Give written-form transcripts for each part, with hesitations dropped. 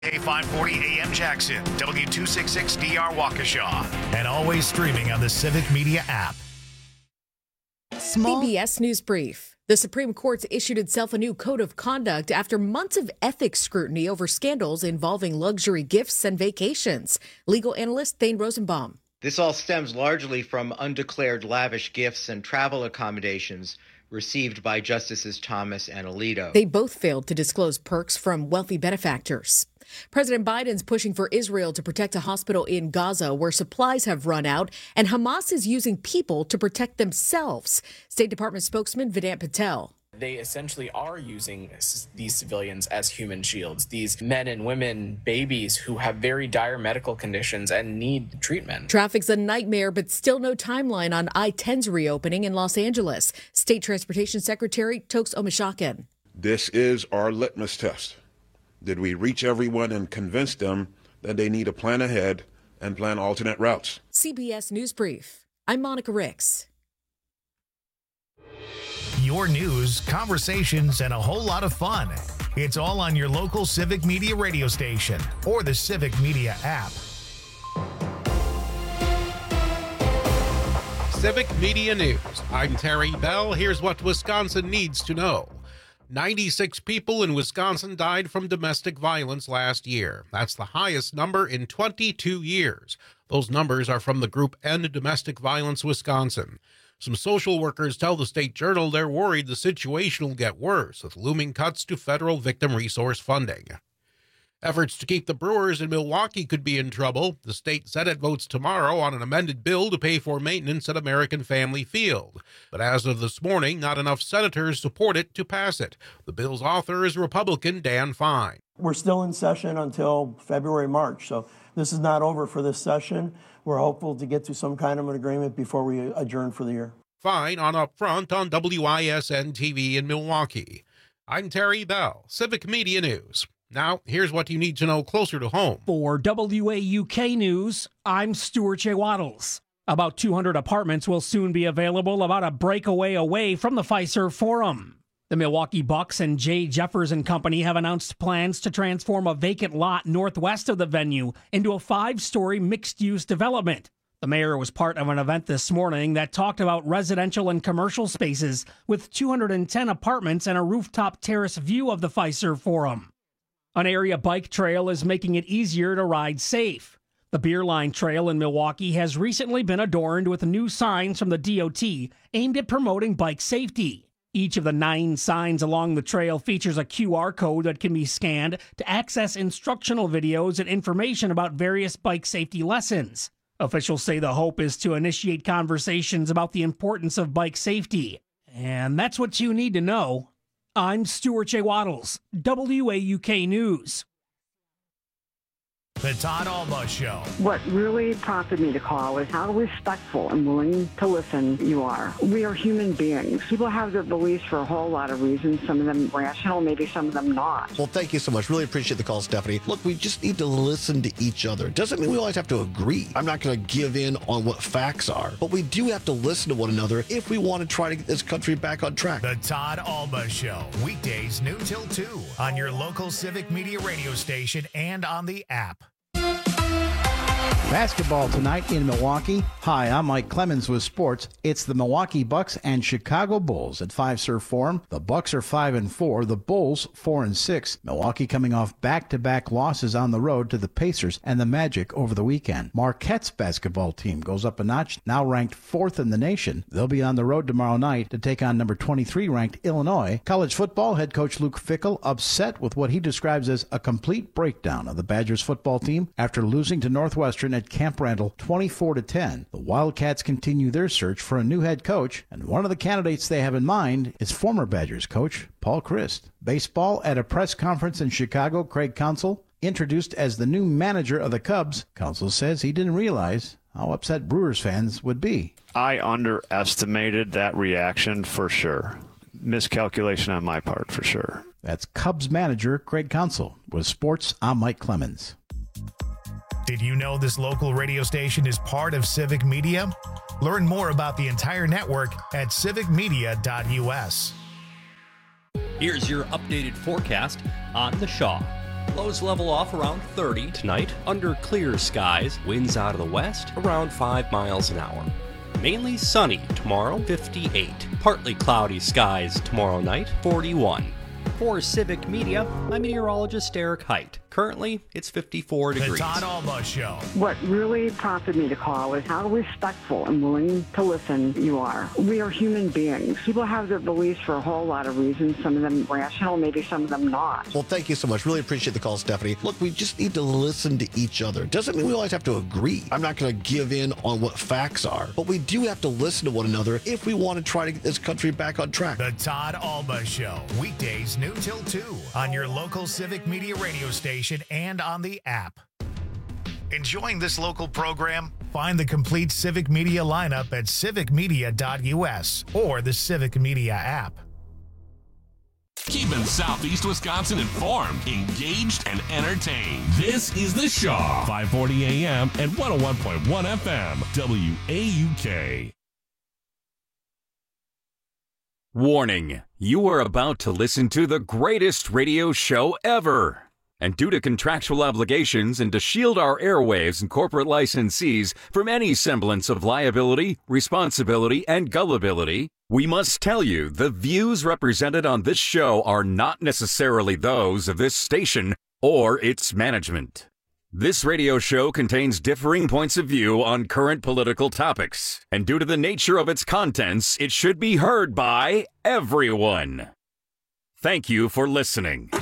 A540 AM Jackson, W266DR Waukesha, and always streaming on the Civic Media app. CBS News Brief. The Supreme Court's issued itself a new code of conduct after months of ethics scrutiny over scandals involving luxury gifts and vacations. Legal analyst Thane Rosenbaum. This all stems largely from undeclared lavish gifts and travel accommodations received by Justices Thomas and Alito. They both failed to disclose perks from wealthy benefactors. President Biden's pushing for Israel to protect a hospital in Gaza where supplies have run out, and Hamas is using people to protect themselves. State Department spokesman Vedant Patel. They essentially are using these civilians as human shields, these men and women, babies who have very dire medical conditions and need treatment. Traffic's a nightmare, but still no timeline on I-10's reopening in Los Angeles. State Transportation Secretary Tokes Omishakin. This is our litmus test. Did we reach everyone and convince them that they need a plan ahead and plan alternate routes? CBS News Brief. I'm Monica Ricks. Your news, conversations, and a whole lot of fun. It's all on your local Civic Media radio station or the Civic Media app. Civic Media News. I'm Terry Bell. Here's what Wisconsin needs to know. 96 people in Wisconsin died from domestic violence last year. That's the highest number in 22 years. Those numbers are from the group End Domestic Violence Wisconsin. Some social workers tell the State Journal they're worried the situation will get worse with looming cuts to federal victim resource funding. Efforts to keep the Brewers in Milwaukee could be in trouble. The state Senate votes tomorrow on an amended bill to pay for maintenance at American Family Field. But as of this morning, not enough senators support it to pass it. The bill's author is Republican Dan Fine. We're still in session until February, March, so this is not over for this session. We're hopeful to get to some kind of an agreement before we adjourn for the year. Fine on Up Front on WISN TV in Milwaukee. I'm Terry Bell, Civic Media News. Now, here's what you need to know closer to home. For WAUK News, I'm Stuart J. Waddles. About 200 apartments will soon be available about a breakaway away from the Fiserv Forum. The Milwaukee Bucks and Jay Jeffers and Company have announced plans to transform a vacant lot northwest of the venue into a 5-story mixed-use development. The mayor was part of an event this morning that talked about residential and commercial spaces with 210 apartments and a rooftop terrace view of the Fiserv Forum. An area bike trail is making it easier to ride safe. The Beer Line Trail in Milwaukee has recently been adorned with new signs from the DOT aimed at promoting bike safety. Each of the 9 signs along the trail features a QR code that can be scanned to access instructional videos and information about various bike safety lessons. Officials say the hope is to initiate conversations about the importance of bike safety. And that's what you need to know. I'm Stuart J. Waddles, WAUK News. The Todd Alba Show. What really prompted me to call is how respectful and willing to listen you are. We are human beings. People have their beliefs for a whole lot of reasons, some of them rational, maybe some of them not. Well, thank you so much. Really appreciate the call, Stephanie. Look, we just need to listen to each other. Doesn't mean we always have to agree. I'm not going to give in on what facts are, but we do have to listen to one another if we want to try to get this country back on track. The Todd Alba Show. Weekdays noon till 2 on your local Civic Media radio station and on the app. Basketball tonight in Milwaukee. Hi, I'm Mike Clemens with sports. It's the Milwaukee Bucks and Chicago Bulls at Fiserv Forum. The Bucks are 5-4, the Bulls 4-6. Milwaukee coming off back-to-back losses on the road to the Pacers and the Magic over the weekend. Marquette's basketball team goes up a notch, now ranked 4th in the nation. They'll be on the road tomorrow night to take on number 23 ranked Illinois. College football head coach Luke Fickell upset with what he describes as a complete breakdown of the Badgers football team after losing to Northwestern at Camp Randall 24-10. The Wildcats continue their search for a new head coach, and one of the candidates they have in mind is former Badgers coach Paul Chryst. Baseball at a press conference in Chicago, Craig Counsell introduced as the new manager of the Cubs. Counsell says he didn't realize how upset Brewers fans would be. I underestimated that reaction for sure. Miscalculation on my part for sure. That's Cubs manager Craig Counsell. With sports, I'm Mike Clemens. Did you know this local radio station is part of Civic Media? Learn more about the entire network at civicmedia.us. Here's your updated forecast on the Shaw. Lows level off around 30 tonight. Under clear skies, winds out of the west around 5 miles an hour. Mainly sunny tomorrow, 58. Partly cloudy skies tomorrow night, 41. For Civic Media, I'm meteorologist Eric Height. Currently, it's 54 degrees. The Todd Alba Show. What really prompted me to call is how respectful and willing to listen you are. We are human beings. People have their beliefs for a whole lot of reasons, some of them rational, maybe some of them not. Well, thank you so much. Really appreciate the call, Stephanie. Look, we just need to listen to each other. Doesn't mean we always have to agree. I'm not going to give in on what facts are, but we do have to listen to one another if we want to try to get this country back on track. The Todd Alba Show. Weekdays noon till 2 on your local Civic Media radio station and on the app. Enjoying this local program? Find the complete Civic Media lineup at civicmedia.us or the Civic Media app. Keeping Southeast Wisconsin informed, engaged, and entertained. This is The Shaw, 540 AM and 101.1 FM, WAUK. Warning, you are about to listen to the greatest radio show ever. And due to contractual obligations and to shield our airwaves and corporate licensees from any semblance of liability, responsibility, and gullibility, we must tell you the views represented on this show are not necessarily those of this station or its management. This radio show contains differing points of view on current political topics, and due to the nature of its contents, it should be heard by everyone. Thank you for listening.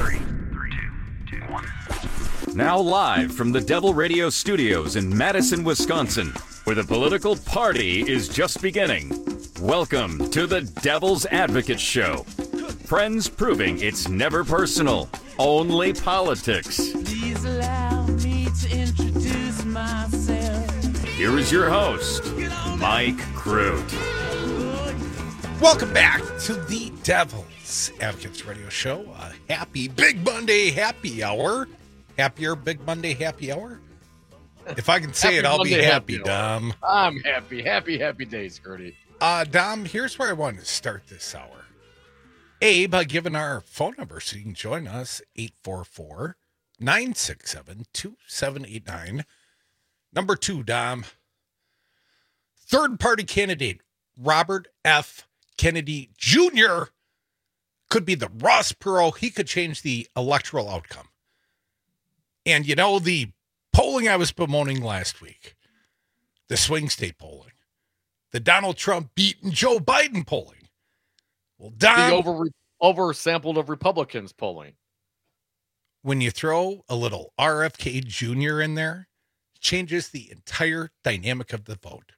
Now live from the Devil Radio Studios in Madison, Wisconsin, where the political party is just beginning. Welcome to the Devil's Advocate Show. Friends proving it's never personal, only politics. Please allow me to introduce myself. Here is your host, Mike Crute. Welcome back to the Devil's Advocates Radio Show. A happy Big Monday happy hour. Happier Big Monday happy hour? If I can say it, I'll be happy, Dom. I'm happy. Happy days, Gertie. Dom, here's where I want to start this hour. A, by giving our phone number so you can join us, 844-967-2789. Number 2, Dom. Third-party candidate Robert F. Kennedy Jr. could be the Ross Perot. He could change the electoral outcome. And, you know, the polling I was bemoaning last week, the swing state polling, the Donald Trump beating Joe Biden polling. Well, Don, the oversampled of Republicans polling. When you throw a little RFK Jr. in there, it changes the entire dynamic of the vote.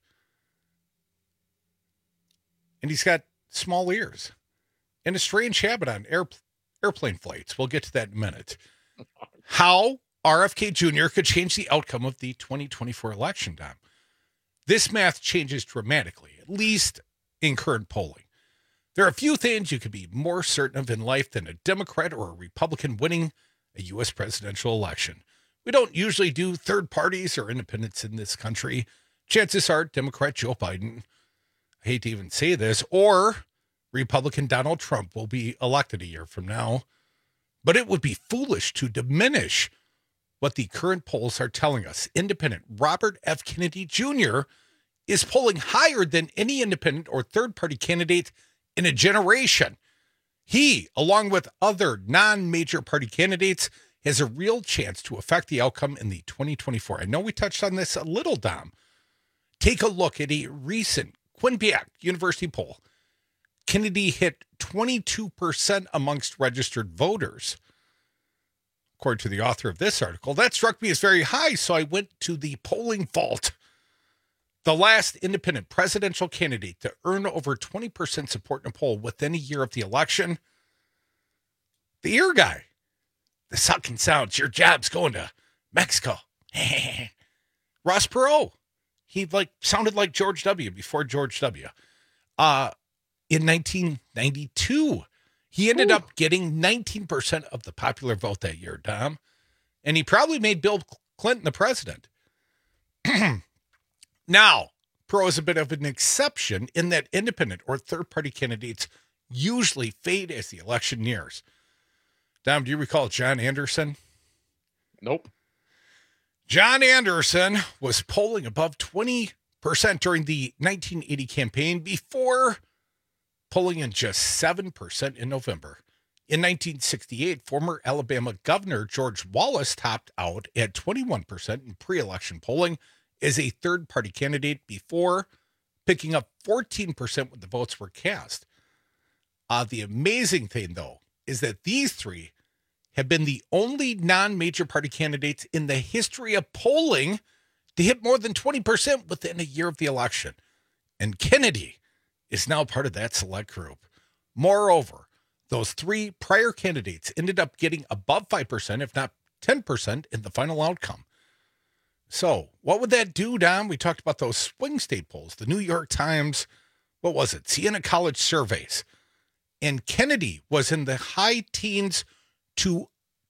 And he's got small ears and a strange habit on airplane flights. We'll get to that in a minute. How RFK Jr. could change the outcome of the 2024 election, Dom. This math changes dramatically, at least in current polling. There are a few things you could be more certain of in life than a Democrat or a Republican winning a U.S. presidential election. We don't usually do third parties or independents in this country. Chances are Democrat Joe Biden, I hate to even say this, or Republican Donald Trump will be elected a year from now. But it would be foolish to diminish what the current polls are telling us. Independent Robert F. Kennedy Jr. is polling higher than any independent or third-party candidate in a generation. He, along with other non-major party candidates, has a real chance to affect the outcome in the 2024. I know we touched on this a little, Dom. Take a look at a recent Quinnipiac University poll. Kennedy hit 22% amongst registered voters. According to the author of this article, that struck me as very high, so I went to the polling vault. The last independent presidential candidate to earn over 20% support in a poll within a year of the election, the ear guy, the sucking sounds, your job's going to Mexico. Ross Perot. He sounded like George W. before George W. In 1992, he ended up getting 19% of the popular vote that year, Dom. And he probably made Bill Clinton the president. Now, Perot is a bit of an exception in that independent or third-party candidates usually fade as the election nears. Dom, do you recall John Anderson? Nope. John Anderson was polling above 20% during the 1980 campaign before polling in just 7% in November. In 1968, former Alabama Governor George Wallace topped out at 21% in pre-election polling as a third-party candidate before picking up 14% when the votes were cast. The amazing thing, though, is that these three have been the only non-major party candidates in the history of polling to hit more than 20% within a year of the election. And Kennedy is now part of that select group. Moreover, those three prior candidates ended up getting above 5%, if not 10%, in the final outcome. So what would that do, Dom? We talked about those swing state polls, the New York Times, what was it? Siena College surveys. And Kennedy was in the high teens to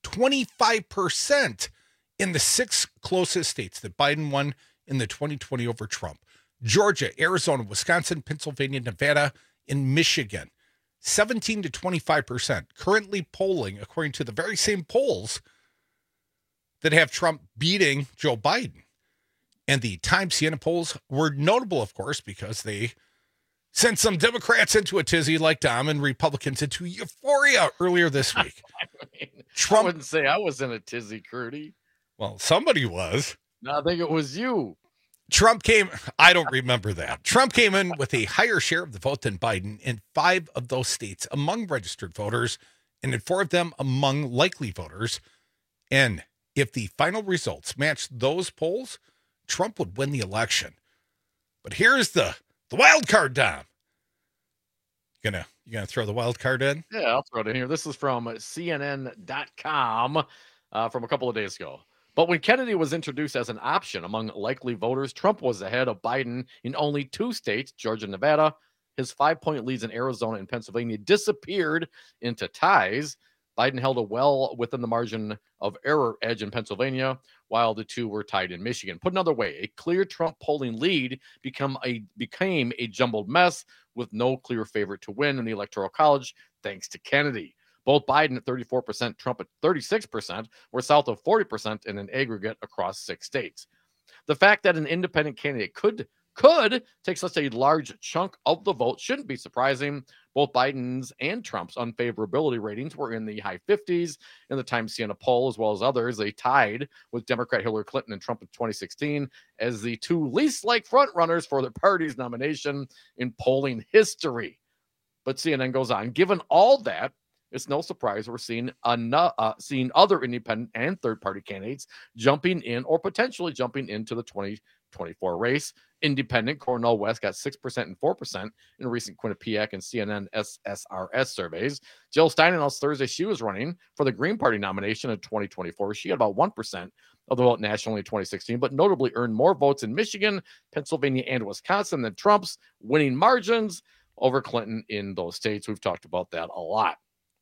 25% in the 6 closest states that Biden won in the 2020 over Trump. Georgia, Arizona, Wisconsin, Pennsylvania, Nevada, and Michigan. 17 to 25%, currently polling according to the very same polls that have Trump beating Joe Biden. And the Times Siena polls were notable, of course, because they sent some Democrats into a tizzy like Dom and Republicans into euphoria earlier this week. Trump, I wouldn't say I was in a tizzy, Curdy. Well, somebody was. No, I think it was you. I don't remember that. Trump came in with a higher share of the vote than Biden in 5 of those states among registered voters and in 4 of them among likely voters. And if the final results matched those polls, Trump would win the election. But here's the wild card, Dom. You gonna throw the wild card in? Yeah, I'll throw it in here. This is from CNN.com from a couple of days ago. But when Kennedy was introduced as an option among likely voters, Trump was ahead of Biden in only 2 states, Georgia and Nevada. His 5-point leads in Arizona and Pennsylvania disappeared into ties. Biden held a well within the margin of error edge in Pennsylvania, while the 2 were tied in Michigan. Put another way, a clear Trump polling lead became a jumbled mess with no clear favorite to win in the Electoral College, thanks to Kennedy. Both Biden at 34%, Trump at 36%, were south of 40% in an aggregate across 6 states. The fact that an independent candidate could take such a large chunk of the vote shouldn't be surprising. Both Biden's and Trump's unfavorability ratings were in the high 50s in the Times Siena poll, as well as others. They tied with Democrat Hillary Clinton and Trump in 2016 as the 2 least like frontrunners for their party's nomination in polling history. But CNN goes on, given all that, it's no surprise we're seeing other independent and third-party candidates jumping in or potentially jumping into the 2024 race. Independent Cornel West got 6% and 4% in recent Quinnipiac and CNN SSRS surveys. Jill Stein announced Thursday she was running for the Green Party nomination in 2024. She had about 1% of the vote nationally in 2016, but notably earned more votes in Michigan, Pennsylvania, and Wisconsin than Trump's, winning margins over Clinton in those states. We've talked about that a lot.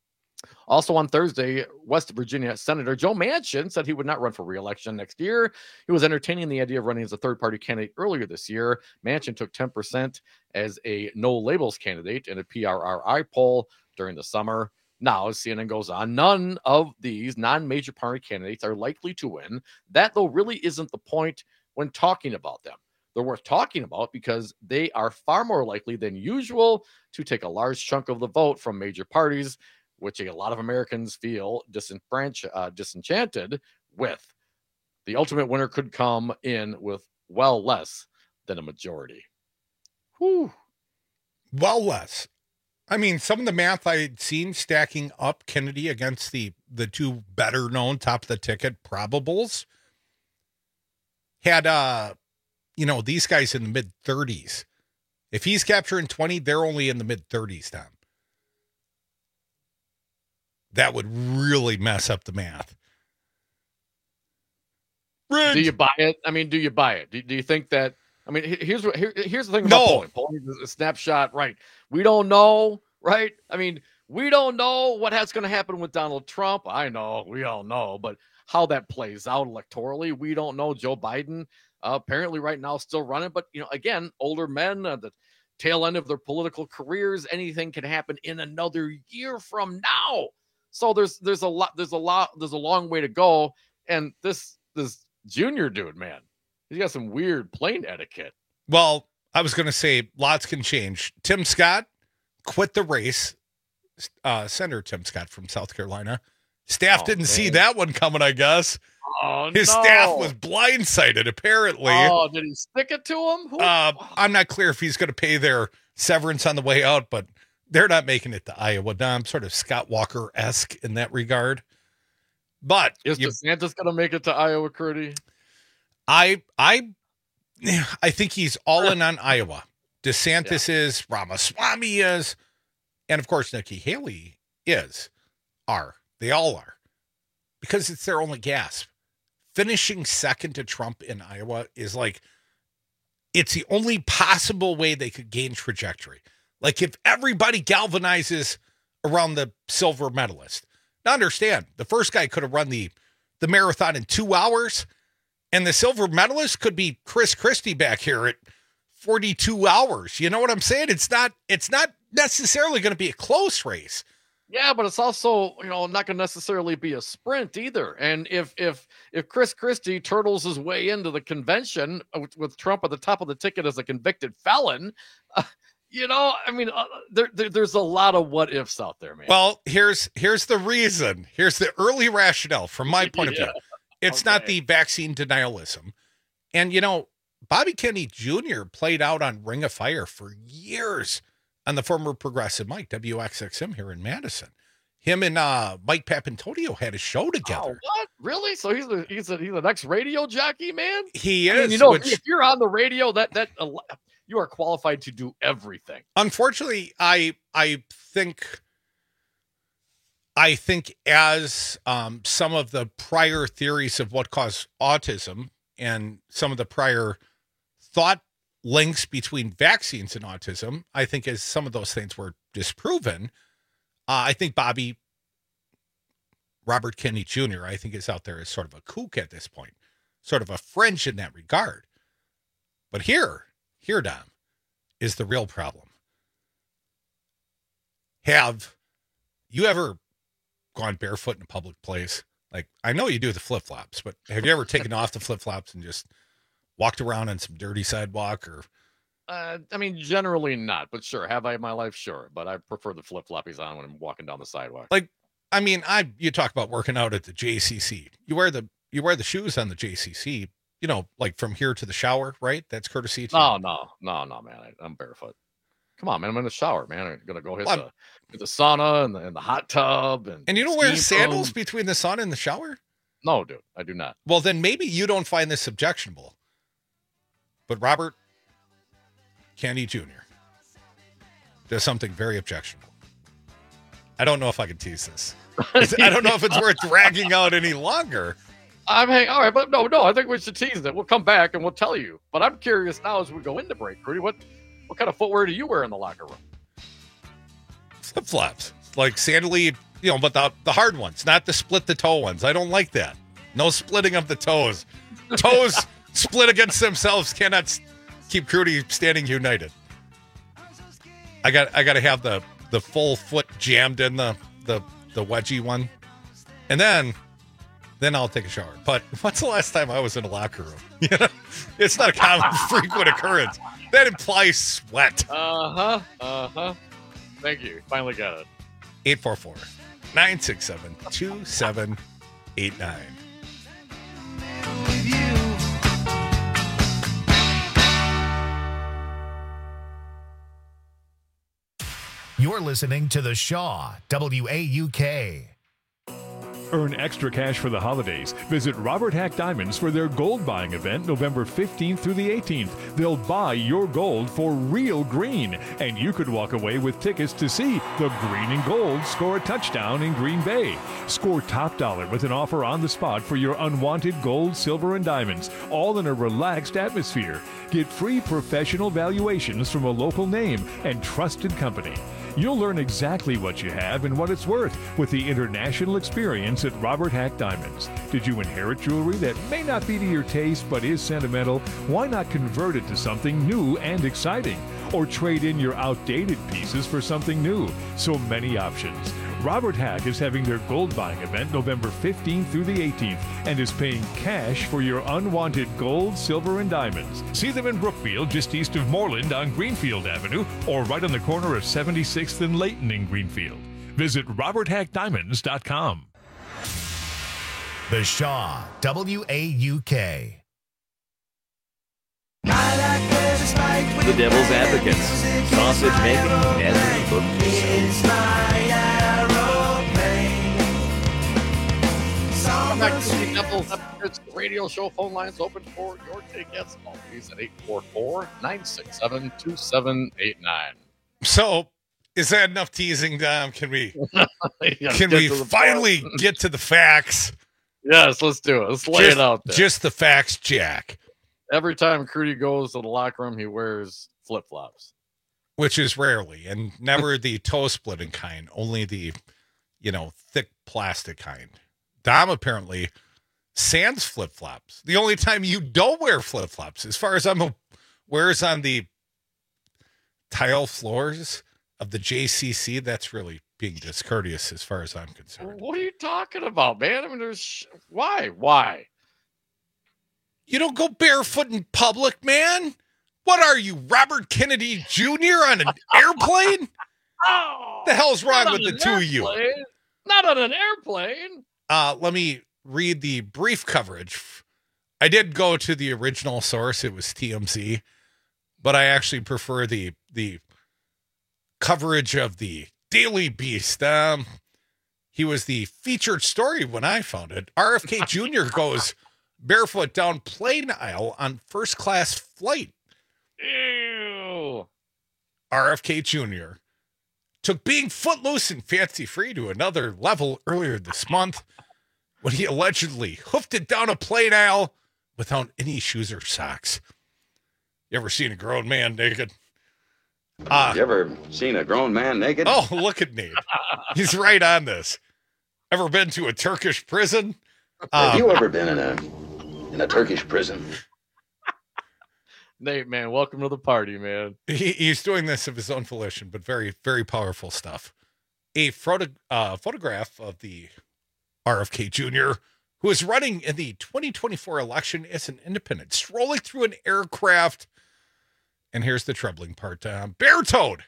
Also on Thursday, West Virginia Senator Joe Manchin said he would not run for re-election next year. He was entertaining the idea of running as a third-party candidate earlier this year. Manchin took 10% as a no-labels candidate in a PRRI poll during the summer. Now, as CNN goes on, none of these non-major party candidates are likely to win. That, though, really isn't the point when talking about them. They're worth talking about because they are far more likely than usual to take a large chunk of the vote from major parties, which a lot of Americans feel disenchanted with. The ultimate winner could come in with well less than a majority. Whew. Well less. I mean, some of the math I'd seen stacking up Kennedy against the 2 better-known top-of-the-ticket probables had, these guys in the mid-30s. If he's capturing 20, they're only in the mid-30s now. That would really mess up the math. Rigged. Do you buy it? I mean, do you buy it? Do you think that? I mean, here's the thing about polling. Polling is a snapshot, right? We don't know, right? I mean, we don't know what's going to happen with Donald Trump. I know, we all know, but how that plays out electorally, we don't know. Joe Biden apparently right now still running, but again, older men, the tail end of their political careers, anything can happen in another year from now. So there's a long way to go. And this junior dude, man, he's got some weird plane etiquette. Well, I was going to say lots can change. Tim Scott quit the race. Senator Tim Scott from South Carolina. Staff didn't see that one coming, I guess. Oh, His staff was blindsided, apparently. Oh, did he stick it to him? I'm not clear if he's going to pay their severance on the way out, but they're not making it to Iowa. Now, I'm sort of Scott Walker-esque in that regard. But is DeSantis going to make it to Iowa, Curdy? I think he's all in on Iowa. DeSantis is, Ramaswamy is, and of course Nikki Haley are. They all are. Because it's their only gasp. Finishing second to Trump in Iowa is like, it's the only possible way they could gain trajectory. Like if everybody galvanizes around the silver medalist. Now understand, the first guy could have run the marathon in 2 hours, and the silver medalist could be Chris Christie back here at 42 hours. You know what I'm saying? It's not necessarily going to be a close race. Yeah, but it's also, not going to necessarily be a sprint either. And if Chris Christie turtles his way into the convention with Trump at the top of the ticket as a convicted felon, there's a lot of what ifs out there, man. Well, here's the reason. Here's the early rationale from my point of view. It's not the vaccine denialism. And, Bobby Kennedy Jr. played out on Ring of Fire for years on the former Progressive Mike, WXXM here in Madison. Him and Mike Papantonio had a show together. Oh, what? Really? So he's the next radio jockey, man? He is. If you're on the radio, that you are qualified to do everything. Unfortunately, I think as some of the prior theories of what caused autism and some of the prior thought links between vaccines and autism, I think as some of those things were disproven, I think Robert Kennedy Jr., I think is out there as sort of a kook at this point, sort of a fringe in that regard. But here, Dom, is the real problem. Have you ever gone barefoot in a public place? Like, I know you do the flip-flops, but have you ever taken off the flip-flops and just walked around on some dirty sidewalk? Or generally not, but sure. Have I in my life? Sure. But I prefer the flip-floppies on when I'm walking down the sidewalk. You talk about working out at the JCC. You wear the shoes on the JCC, like from here to the shower, right? That's courtesy to No, man. I'm barefoot. Come on, man. I'm in the shower, man. I'm going to go hit the sauna and the hot tub. And you don't wear sandals between the sauna and the shower? No, dude, I do not. Well, then maybe you don't find this objectionable. But Robert Kennedy Jr. does something very objectionable. I don't know if I can tease this. I don't know if it's worth dragging out any longer. All right, but no, I think we should tease it. We'll come back and we'll tell you. But I'm curious now as we go into break, Rudy, what kind of footwear do you wear in the locker room? Flip-flops, like sandally, but the hard ones, not the split the toe ones. I don't like that. No splitting of the toes. Toes split against themselves cannot keep Crudy standing united. I got to have the full foot jammed in the wedgie one, and then I'll take a shower. But when's the last time I was in a locker room? It's not a common, frequent occurrence. That implies sweat. Thank you. Finally got it. 844-967-2789. You're listening to The Shaw, WAUK. Earn extra cash for the holidays. Visit Robert Hack Diamonds for their gold buying event November 15th through the 18th. They'll buy your gold for real green, and you could walk away with tickets to see the Green and Gold score a touchdown in Green Bay. Score top dollar with an offer on the spot for your unwanted gold, silver, and diamonds, all in a relaxed atmosphere. Get free professional valuations from a local name and trusted company. You'll learn exactly what you have and what it's worth with the international experience at Robert Hack Diamonds. Did you inherit jewelry that may not be to your taste but is sentimental? Why not convert it to something new and exciting? Or trade in your outdated pieces for something new? So many options. Robert Hack is having their gold buying event November 15th through the 18th and is paying cash for your unwanted gold, silver, and diamonds. See them in Brookfield, just east of Moreland on Greenfield Avenue, or right on the corner of 76th and Layton in Greenfield. Visit RobertHackDiamonds.com. The Shaw, WAUK. The Devil's Advocates, sausage making and cookies. Welcome back to the Devil's Advocates radio show. Phone lines open for your tickets. Call please at 844-967-2789. So, is that enough teasing, Dom? Can we finally get to the facts? Yes, let's do it. Let's lay it out there. Just the facts, Jack. Every time Crudy goes to the locker room, he wears flip-flops. Which is rarely, and never the toe-splitting kind, only the, thick plastic kind. Dom apparently sans flip-flops. The only time you don't wear flip-flops, as far as I'm aware, is on the tile floors of the JCC. That's really being discourteous as far as I'm concerned. What are you talking about, man? I mean, why? You don't go barefoot in public, man. What are you, Robert Kennedy Jr. on an airplane? The hell's wrong with the two of you? Not on an airplane. Let me read the brief coverage. I did go to the original source. It was TMZ, but I actually prefer the coverage of the Daily Beast. He was the featured story when I found it. RFK Jr. goes barefoot down plane aisle on first class flight. Ew. RFK Jr. took being footloose and fancy free to another level earlier this month when he allegedly hoofed it down a plane aisle without any shoes or socks. You ever seen a grown man naked? You ever seen a grown man naked? Oh, look at Nate. He's right on this. Ever been to a Turkish prison? Have you ever been in a Turkish prison? Nate, man, welcome to the party, man. He's doing this of his own volition, but very, very powerful stuff. A photograph of the RFK Jr., who is running in the 2024 election as an independent, strolling through an aircraft. And here's the troubling part. Bear Toad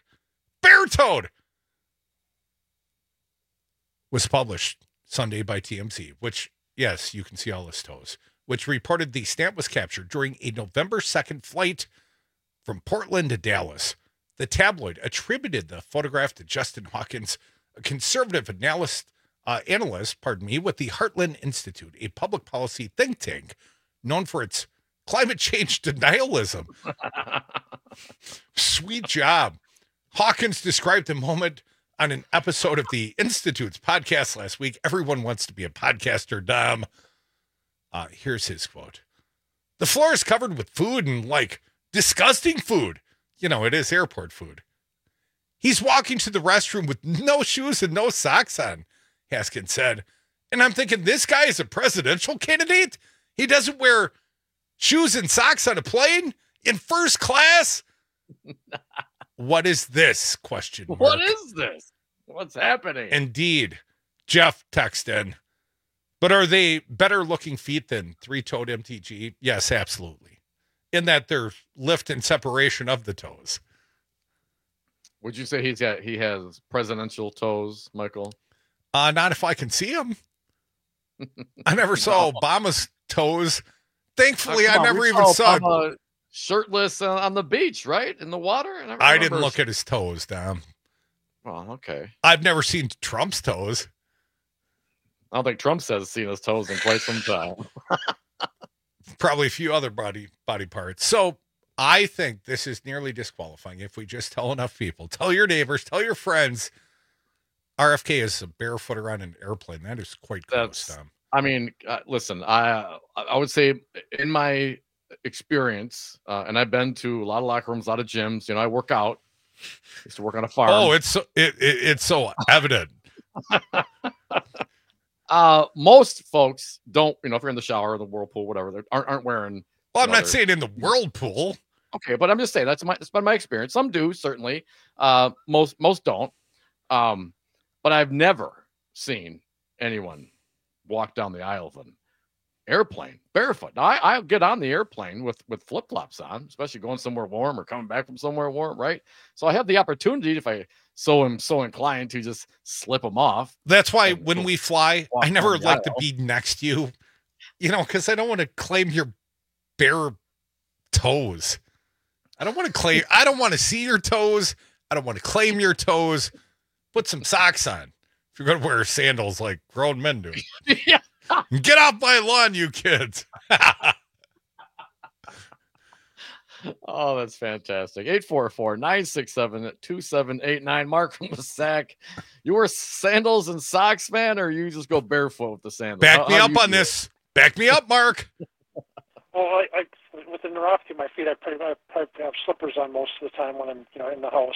was published Sunday by TMZ, which, yes, you can see all his toes, which reported the stamp was captured during a November 2nd flight from Portland to Dallas. The tabloid attributed the photograph to Justin Hawkins, a conservative analyst with the Heartland Institute, a public policy think tank known for its climate change denialism. Sweet job. Hawkins described the moment on an episode of the Institute's podcast last week. Everyone wants to be a podcaster, Dom. Here's his quote. The floor is covered with food and disgusting food. It is airport food. He's walking to the restroom with no shoes and no socks on, Haskins said. And I'm thinking, this guy is a presidential candidate? He doesn't wear shoes and socks on a plane in first class? What is this? Question mark. What is this? What's happening? Indeed. Jeff texted in. But are they better looking feet than three-toed MTG? Yes, absolutely. In that they're lift and separation of the toes. Would you say he has presidential toes, Michael? Not if I can see them. I never saw Obama's toes. Thankfully, I never even saw Obama shirtless on the beach, right? In the water? I didn't look at his toes, Dom. Oh, okay. I've never seen Trump's toes. I don't think Trump has seen his toes in quite some time. Probably a few other body parts. So I think this is nearly disqualifying if we just tell enough people. Tell your neighbors, tell your friends. RFK is a barefooter on an airplane. That is quite gross, Tom. I mean, listen, I would say in my experience, and I've been to a lot of locker rooms, a lot of gyms. I work out. I used to work on a farm. Oh, it's so evident. Most folks don't, if you're in the shower or the whirlpool, whatever, they aren't wearing. Well, I'm not saying in the whirlpool. Okay, but I'm just saying that's been my experience. Some do, certainly. Most don't. But I've never seen anyone walk down the aisle of an airplane barefoot. Now, I'll get on the airplane with flip-flops on, especially going somewhere warm or coming back from somewhere warm, right? So I have the opportunity, if I am so inclined, to just slip them off. That's why when we fly, I never like to be next to you, because I don't want to claim your bare toes. I don't want to see your toes. I don't want to claim your toes. Put some socks on if you're going to wear sandals like grown men do. Yeah. Get off my lawn, you kids. Oh, that's fantastic. 844-967-2789. Mark from the Sack. You wear sandals and socks, man, or you just go barefoot with the sandals? Back me up on this. Back me up, Mark. Well, I with the neuropathy in my feet, I probably have slippers on most of the time when I'm in the house.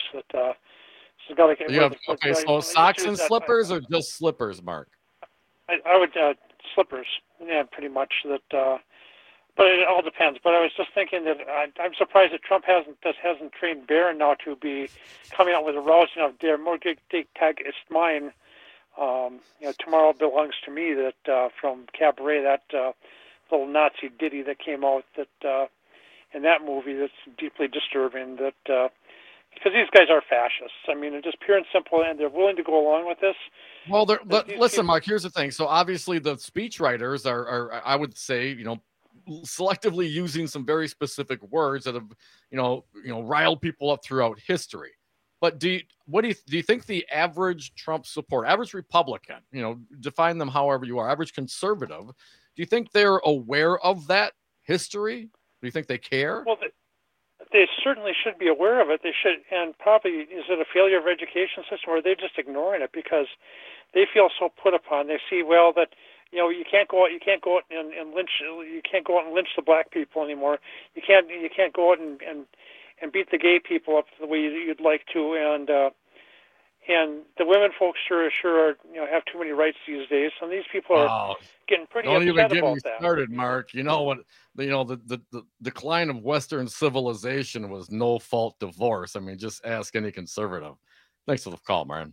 So socks and slippers, or just slippers, Mark? I would slippers, yeah, pretty much. But it all depends. But I was just thinking that I'm surprised that Trump hasn't trained Barron now to be coming out with a rousing of "Der morgige Tag ist mein." Tomorrow belongs to me. That from Cabaret, that little Nazi ditty that came out in that movie that's deeply disturbing. Because these guys are fascists. I mean, it's just pure and simple, and they're willing to go along with this. Well, listen, Mark, here's the thing. So obviously the speechwriters are I would say, selectively using some very specific words that have, riled people up throughout history. But do you think the average Trump supporter, average Republican, define them however you are, average conservative, do you think they're aware of that history? Do you think they care? Well, they certainly should be aware of it. They should, and probably, is it a failure of education system, or are they just ignoring it because they feel so put upon? They see, well, that you can't go out and lynch. You can't go out and lynch the black people anymore. You can't go out and beat the gay people up the way you'd like to, and the women folks sure are, have too many rights these days. And these people are getting pretty upset about that. Don't even get me started, Mark. You know what? The decline of Western civilization was no-fault divorce. I mean, just ask any conservative. Thanks for the call, man.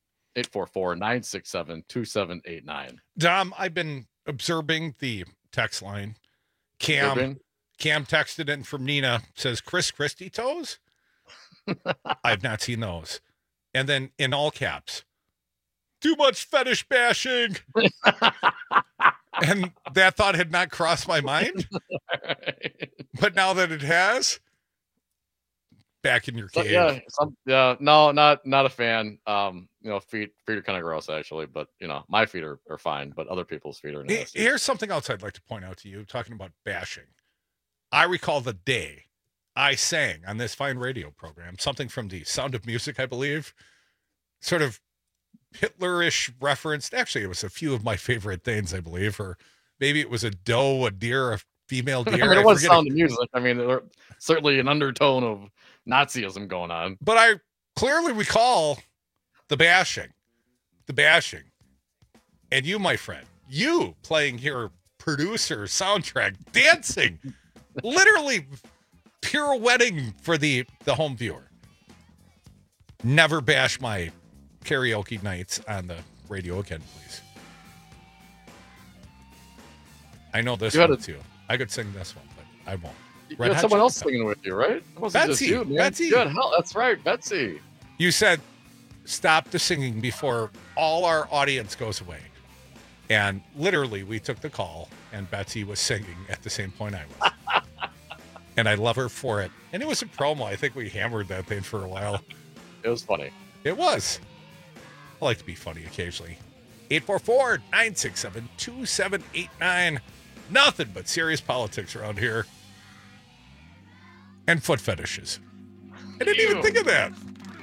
844-967-2789. Dom, I've been observing the text line. Cam texted in from Nina, says, Chris Christie toes? I've not seen those. And then in all caps, too much fetish bashing. And that thought had not crossed my mind. But now that it has, back in your cave. No, not a fan. Feet are kind of gross, actually. But, my feet are fine, but other people's feet are nasty. Here's something else I'd like to point out to you, talking about bashing. I recall the day I sang on this fine radio program, something from the Sound of Music, I believe, sort of Hitlerish referenced. Actually, it was a few of my favorite things, I believe, or maybe it was a doe, a deer, a female deer. It was Sound of Music. I mean, there's certainly an undertone of Nazism going on. But I clearly recall the bashing. And you, my friend, you playing your producer soundtrack, dancing, literally pirouetting for the home viewer. Never bash my karaoke nights on the radio again, please. I know this one too. I could sing this one, but I won't. You had someone else singing with you, right? It wasn't Betsy. Just you, man. Betsy. Good. Hell, that's right, Betsy. You said stop the singing before all our audience goes away. And literally, we took the call, and Betsy was singing at the same point I was. And I love her for it. And it was a promo. I think we hammered that thing for a while. It was funny. It was. I like to be funny occasionally. 844-967-2789. Nothing but serious politics around here. And foot fetishes. I didn't even think of that.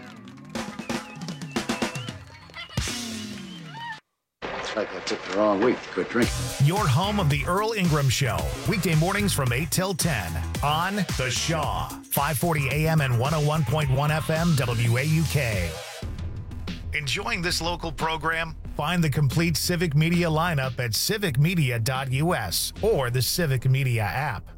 It's like I took the wrong week to quit drinking. Your home of the Earl Ingram Show. Weekday mornings from 8 till 10 on The Shaw. 540 AM and 101.1 FM WAUK. Enjoying this local program? Find the complete Civic Media lineup at civicmedia.us or the Civic Media app.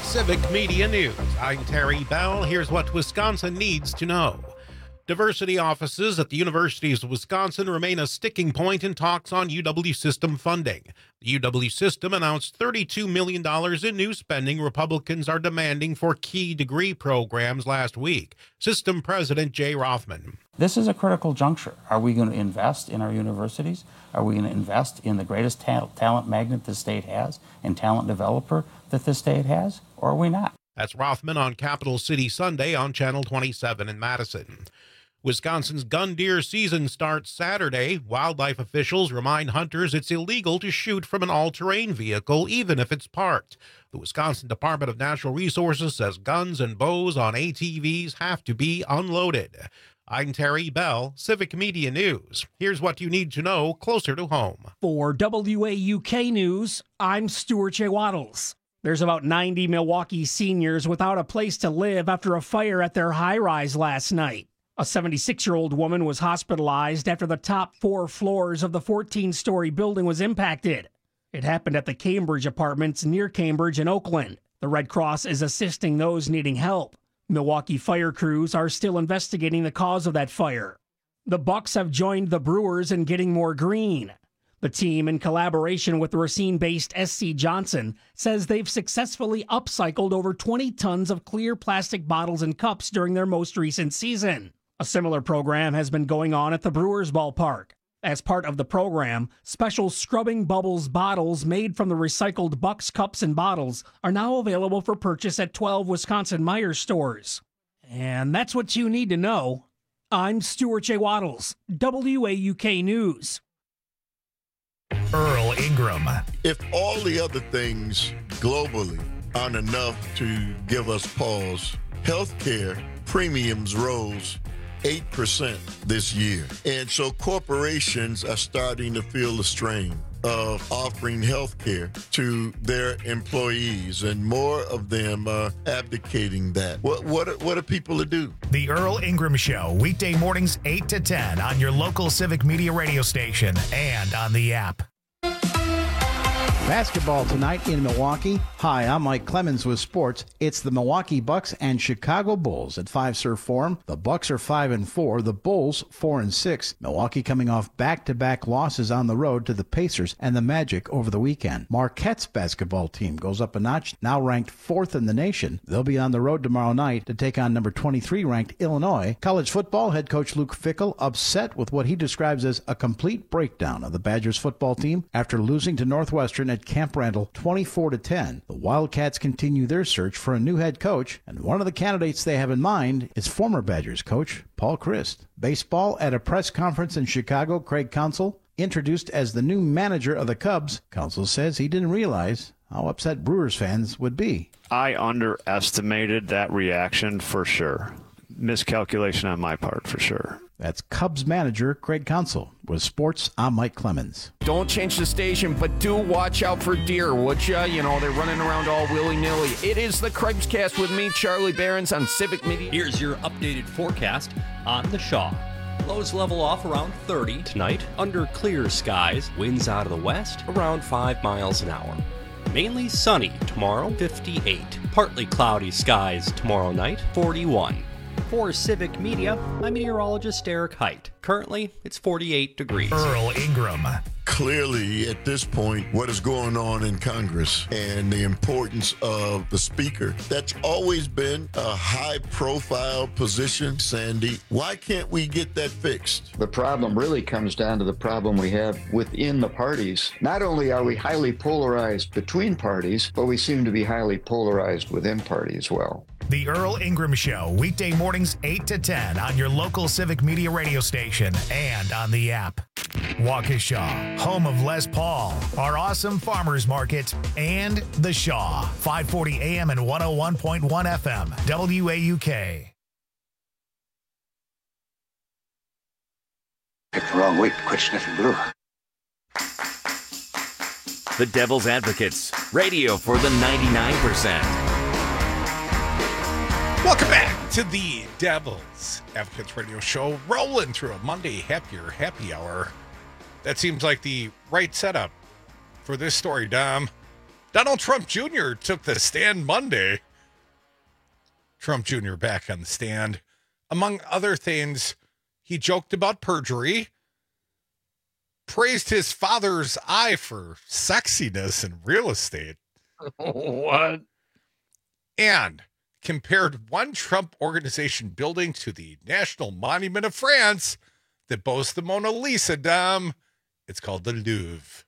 Civic Media News. I'm Terry Bell. Here's what Wisconsin needs to know. Diversity offices at the universities of Wisconsin remain a sticking point in talks on UW system funding. The UW system announced $32 million in new spending Republicans are demanding for key degree programs last week. System President Jay Rothman. This is a critical juncture. Are we going to invest in our universities? Are we going to invest in the greatest talent magnet the state has and talent developer that the state has, or are we not? That's Rothman on Capital City Sunday on Channel 27 in Madison. Wisconsin's gun deer season starts Saturday. Wildlife officials remind hunters it's illegal to shoot from an all-terrain vehicle, even if it's parked. The Wisconsin Department of Natural Resources says guns and bows on ATVs have to be unloaded. I'm Terry Bell, Civic Media News. Here's what you need to know closer to home. For WAUK News, I'm Stuart J. Waddles. There's about 90 Milwaukee seniors without a place to live after a fire at their high-rise last night. A 76-year-old woman was hospitalized after the top 4 floors of the 14-story building was impacted. It happened at the Cambridge Apartments near Cambridge and Oakland. The Red Cross is assisting those needing help. Milwaukee fire crews are still investigating the cause of that fire. The Bucks have joined the Brewers in getting more green. The team, in collaboration with Racine-based SC Johnson, says they've successfully upcycled over 20 tons of clear plastic bottles and cups during their most recent season. A similar program has been going on at the Brewers ballpark. As part of the program, special Scrubbing Bubbles bottles made from the recycled Bucks cups and bottles are now available for purchase at 12 Wisconsin Myers stores. And that's what you need to know. I'm Stuart J. Waddles, WAUK News. Earl Ingram. If all the other things globally aren't enough to give us pause, healthcare premiums rose 8% this year. And so corporations are starting to feel the strain of offering health care to their employees, and more of them are abdicating that. What are people to do? The Earl Ingram Show, weekday mornings 8 to 10 on your local Civic Media radio station and on the app. Basketball tonight in Milwaukee. Hi, I'm Mike Clemens with sports. It's the Milwaukee Bucks and Chicago Bulls at Fiserv Forum. The Bucks are 5-4, the Bulls 4-6. Milwaukee coming off back-to-back losses on the road to the Pacers and the Magic over the weekend. Marquette's basketball team goes up a notch, now ranked 4th in the nation. They'll be on the road tomorrow night to take on number 23 ranked Illinois. College football head coach Luke Fickell upset with what he describes as a complete breakdown of the Badgers football team after losing to Northwestern at Camp Randall 24-10. The Wildcats continue their search for a new head coach, and one of the candidates they have in mind is former Badgers coach Paul Chryst. Baseball at a press conference in Chicago, Craig Counsell introduced as the new manager of the Cubs. Counsell says he didn't realize how upset Brewers fans would be. I underestimated that reaction for sure. Miscalculation on my part for sure. That's Cubs manager Craig Counsell. With sports, I'm Mike Clemens. Don't change the station, but do watch out for deer, would ya? You know, they're running around all willy-nilly. It is the Craig's-Cast with me, Charlie Behrens, on Civic Media. Here's your updated forecast on the Shaw. Lows level off around 30 tonight. Under clear skies, winds out of the west around 5 miles an hour. Mainly sunny tomorrow, 58. Partly cloudy skies tomorrow night, 41. For Civic Media, I'm meteorologist Eric Height. Currently, it's 48 degrees. Earl Ingram. Clearly, at this point, what is going on in Congress and the importance of the Speaker, that's always been a high-profile position, Sandy. Why can't we get that fixed? The problem really comes down to the problem we have within the parties. Not only are we highly polarized between parties, but we seem to be highly polarized within party as well. The Earl Ingram Show, weekday mornings 8 to 10 on your local Civic Media radio station and on the app. Waukesha, home of Les Paul, our awesome farmers market, and The Shaw, 540 AM and 101.1 FM, WAUK. Picked the wrong week to quit sniffing glue. The Devil's Advocates, radio for the 99%. Welcome back to the Devil's Advocates Radio Show, rolling through a Monday happy hour. That seems like the right setup for this story, Dom. Donald Trump Jr. took the stand Monday. Trump Jr. back on the stand. Among other things, he joked about perjury, praised his father's eye for sexiness in real estate. What? And compared one Trump Organization building to the National Monument of France that boasts the Mona Lisa, Dom. It's called the Louvre.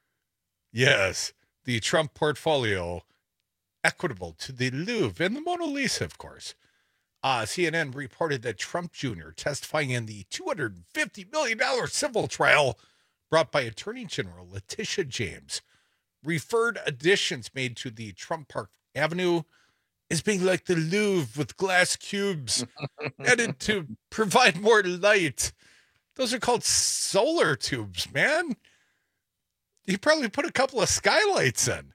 Yes, the Trump portfolio equitable to the Louvre and the Mona Lisa, of course. CNN reported that Trump Jr. testifying in the $250 million civil trial brought by Attorney General Letitia James referred additions made to the Trump Park Avenue as being like the Louvre with glass cubes added to provide more light. Those are called solar tubes, man. You probably put a couple of skylights in.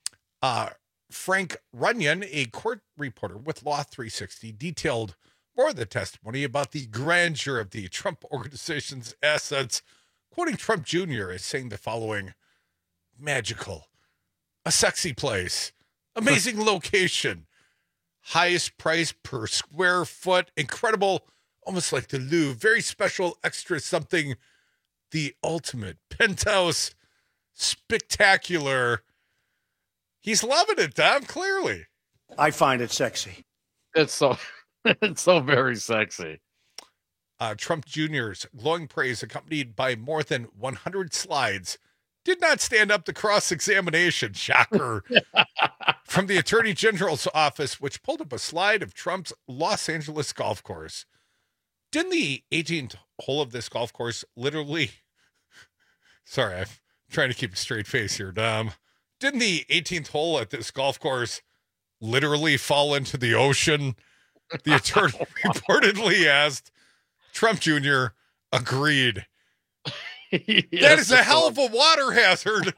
Frank Runyon, a court reporter with Law 360, detailed more of the testimony about the grandeur of the Trump Organization's assets, quoting Trump Jr. as saying the following: magical, a sexy place, amazing location, highest price per square foot, incredible, almost like the Louvre, very special, extra something, the ultimate penthouse, spectacular. He's loving it, Tom, clearly. I find it sexy. It's so very sexy. Trump Jr.'s glowing praise, accompanied by more than 100 slides, did not stand up to cross-examination. Shocker. From the Attorney General's office, which pulled up a slide of Trump's Los Angeles golf course. Didn't the 18th hole of this golf course literally... Sorry, I'm trying to keep a straight face here, Dom. Didn't the 18th hole at this golf course literally fall into the ocean? The attorney reportedly asked. Trump Jr. agreed. Yes, that is a hell of a water hazard.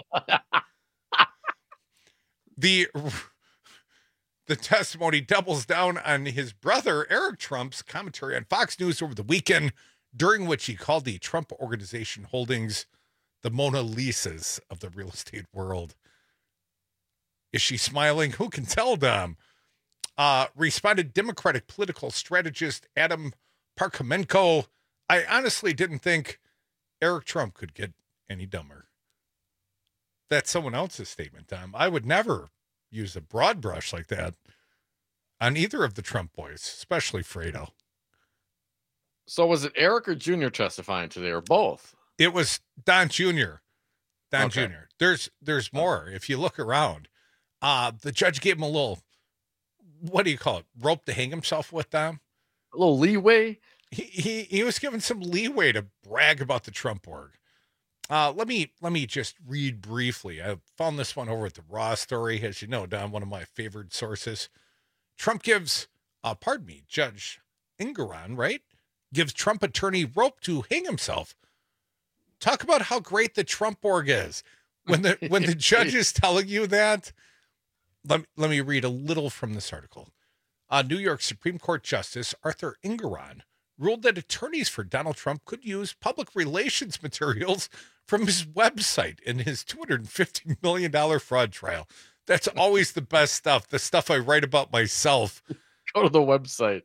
The testimony doubles down on his brother, Eric Trump's commentary on Fox News over the weekend, during which he called the Trump Organization holdings the Mona Lisas of the real estate world. Is she smiling? Who can tell, Dom? Responded Democratic political strategist Adam Parkhomenko. I honestly didn't think Eric Trump could get any dumber. That's someone else's statement, Dom. I would never use a broad brush like that on either of the Trump boys, especially Fredo. So was it Eric or Jr. testifying today, or both? It was Don Jr. Don Okay. Jr. There's more. If you look around, the judge gave him a little, what do you call it? Rope to hang himself with, Dom? A little leeway? He was given some leeway to brag about the Trump org. Let me just read briefly. I found this one over at the Raw story, as you know, Don, one of my favorite sources. Trump gives, Judge Engoron, right? Gives Trump attorney rope to hang himself. Talk about how great the Trump org is. When the judge is telling you that, let me read a little from this article. New York Supreme Court Justice Arthur Engoron ruled that attorneys for Donald Trump could use public relations materials from his website in his $250 million fraud trial. That's always the best stuff, the stuff I write about myself. Go to the website.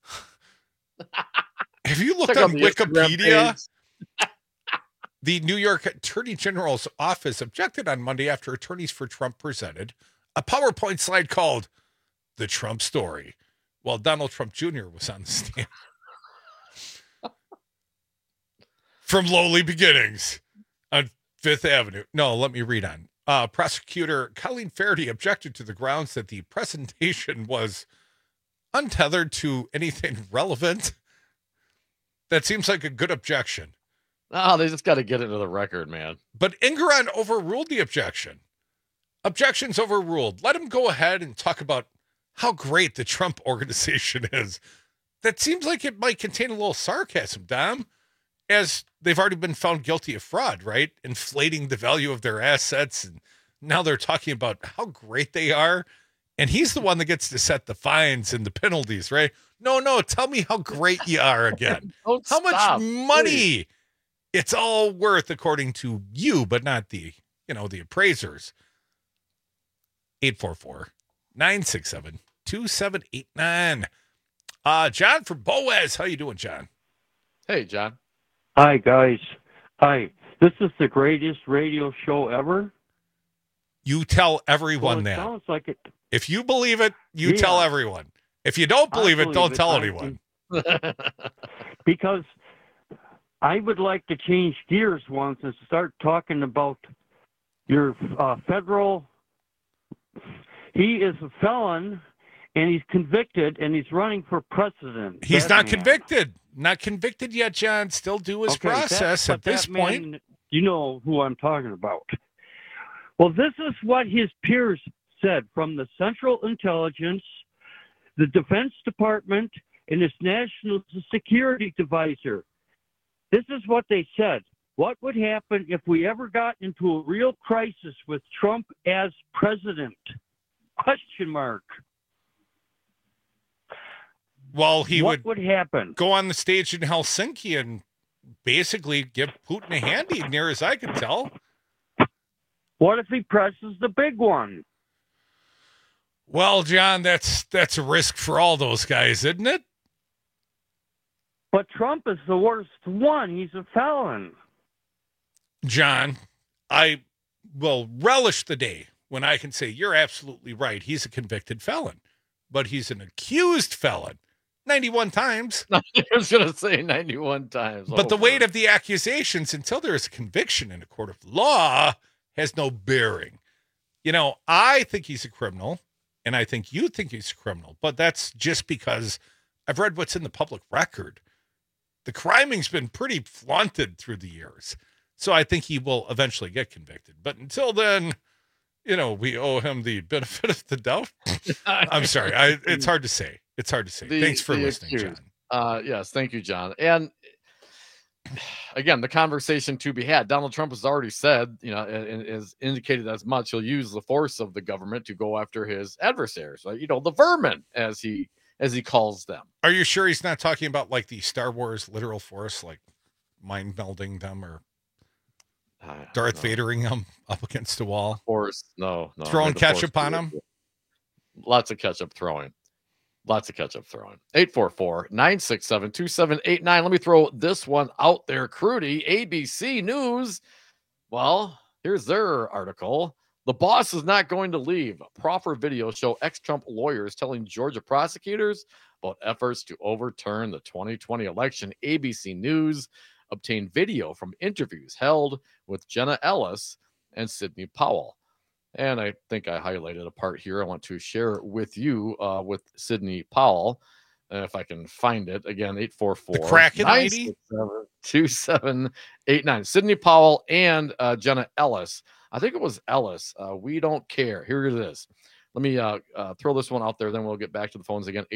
Have you looked Check on out the Instagram Wikipedia? page. The New York Attorney General's office objected on Monday after attorneys for Trump presented a PowerPoint slide called The Trump Story, while Donald Trump Jr. was on the stand. From lowly beginnings on Fifth Avenue. No, let me read on. Prosecutor Colleen Faraday objected to the grounds that the presentation was untethered to anything relevant. That seems like a good objection. Oh, they just got to get into the record, man. But Engoron overruled the objection. Objections overruled. Let him go ahead and talk about how great the Trump Organization is. That seems like it might contain a little sarcasm, Dom, as they've already been found guilty of fraud, right? Inflating the value of their assets. And now they're talking about how great they are. And he's the one that gets to set the fines and the penalties, right? No, tell me how great you are again. How much money please. It's all worth according to you, but not the appraisers. 844-967-2789. John from Boaz. How you doing, John? Hey, John. Hi, guys. Hi. This is the greatest radio show ever. You tell everyone Well, it that. sounds like it. If you believe it, you Yeah. tell everyone. If you don't believe it, don't tell anyone. Because I would like to change gears once and start talking about your federal. He is a felon, and he's convicted, and he's running for president. He's That not man. convicted. Not convicted yet, John. Still do his Okay, process but at this that point. man, you know who I'm talking about. Well, this is what his peers said from the Central Intelligence, the Defense Department, and his National Security Advisor. This is what they said. What would happen if we ever got into a real crisis with Trump as president? Question mark. Well, he What would happen? go on the stage in Helsinki and basically give Putin a handy, near as I could tell. What if he presses the big one? Well, John, that's a risk for all those guys, isn't it? But Trump is the worst one. He's a felon. John, I will relish the day when I can say you're absolutely right. He's a convicted felon, but he's an accused felon 91 times. I was going to say 91 times. But the weight of the accusations until there is a conviction in a court of law has no bearing. You know, I think he's a criminal, and I think you think he's a criminal, but that's just because I've read what's in the public record. The criming's been pretty flaunted through the years. So I think he will eventually get convicted. But until then, you know, we owe him the benefit of the doubt. I'm sorry. It's hard to say. It's hard to say. Thanks for listening, accused. John. Yes, thank you, John. And again, the conversation to be had. Donald Trump has already said, you know, and has indicated as much. He'll use the force of the government to go after his adversaries, right? You know, the vermin, as he calls them. Are you sure he's not talking about like the Star Wars literal force, like mind melding them or Darth Vadering them up against a wall? Force, no. Throwing ketchup on them? Lots of ketchup throwing. 844-967-2789. Let me throw this one out there. Crudy, ABC News. Well, here's their article. The boss is not going to leave. Proffer video show ex-Trump lawyers telling Georgia prosecutors about efforts to overturn the 2020 election. ABC News obtained video from interviews held with Jenna Ellis and Sidney Powell. And I think I highlighted a part here I want to share with you with Sidney Powell. If I can find it again, 844-967-2789. Sidney Powell and Jenna Ellis. I think it was Ellis. We don't care. Here it is. Let me throw this one out there. Then we'll get back to the phones again.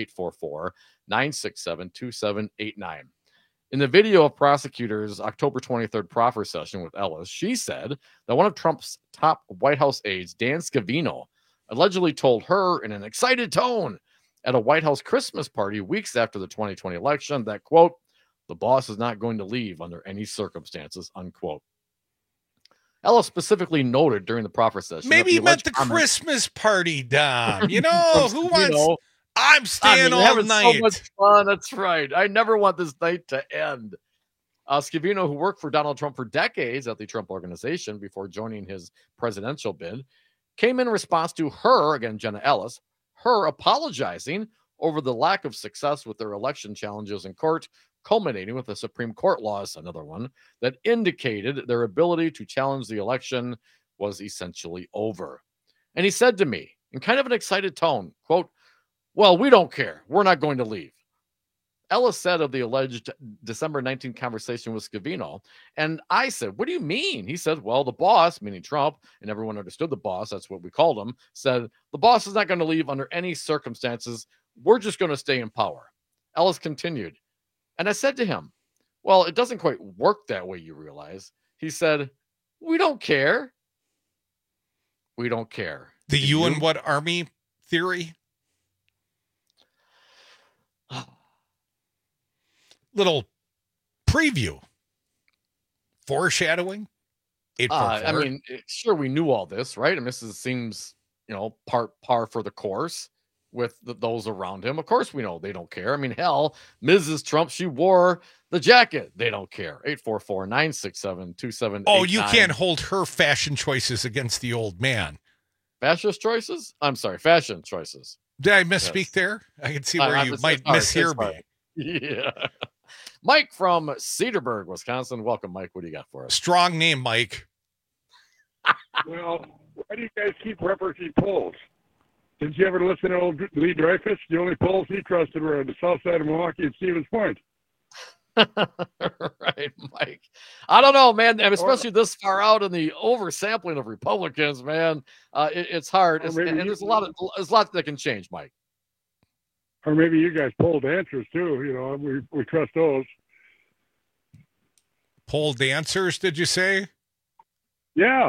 844-967-2789. In the video of prosecutors' October 23rd proffer session with Ellis, she said that one of Trump's top White House aides, Dan Scavino, allegedly told her in an excited tone at a White House Christmas party weeks after the 2020 election that, quote, the boss is not going to leave under any circumstances, unquote. Ellis specifically noted during the proffer session. Maybe he meant the Christmas party, Dom. You know, who wants... I'm staying all night. So much fun. That's right. I never want this night to end. Scavino, who worked for Donald Trump for decades at the Trump Organization before joining his presidential bid, came in response to her, again, Jenna Ellis, her apologizing over the lack of success with their election challenges in court, culminating with a Supreme Court loss, another one, that indicated their ability to challenge the election was essentially over. And he said to me, in kind of an excited tone, quote, well, we don't care. We're not going to leave. Ellis said of the alleged December 19th conversation with Scavino. And I said, what do you mean? He said, well, the boss, meaning Trump, and everyone understood the boss, that's what we called him, said, the boss is not going to leave under any circumstances. We're just going to stay in power. Ellis continued. And I said to him, well, it doesn't quite work that way, you realize. He said, we don't care. We don't care. The you and what army theory? Little preview. Foreshadowing. I mean, sure, we knew all this, right? I mean, this seems par for the course with those around him. Of course, we know they don't care. I mean, hell, Mrs. Trump, she wore the jacket. They don't care. 844-967-2789. Oh, you can't hold her fashion choices against the old man. Fascist choices? I'm sorry, fashion choices. Did I misspeak there? I can see where you might mishear me. Yeah. Mike from Cedarburg, Wisconsin. Welcome, Mike. What do you got for us? Strong name, Mike. Well, why do you guys keep referencing polls? Did you ever listen to old Lee Dreyfus? The only polls he trusted were on the south side of Milwaukee and Stevens Point. Right, Mike. I don't know, man. And especially this far out in the oversampling of Republicans, man. It's hard. And there's a lot that can change, Mike. Or maybe you guys polled answers too. You know, we trust those. Polled answers, did you say? Yeah.